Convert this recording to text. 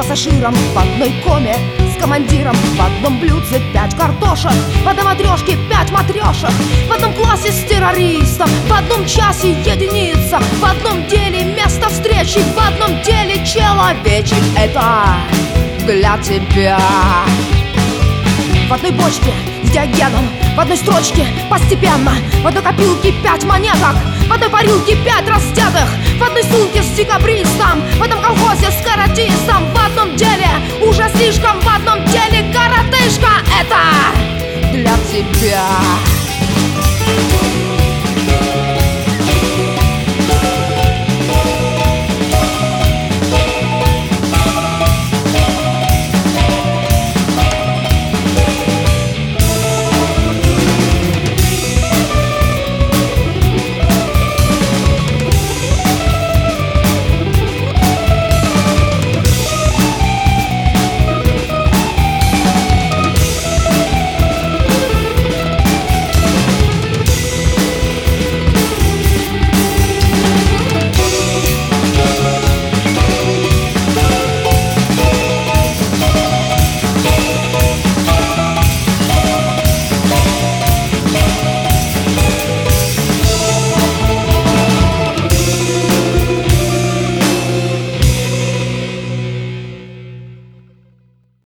пассажиром в одной коме, с командиром в одном блюдце 5 картошек, в одной матрешке 5 матрешек, в одном классе с террористом, в одном часе единица, в одном деле место встречи, в одном деле человечек. Это для тебя. В одной бочке с диогеном, в одной строчке постепенно, в одной копилке 5 монеток, в одной парилке 5 раздетых, в одной сумке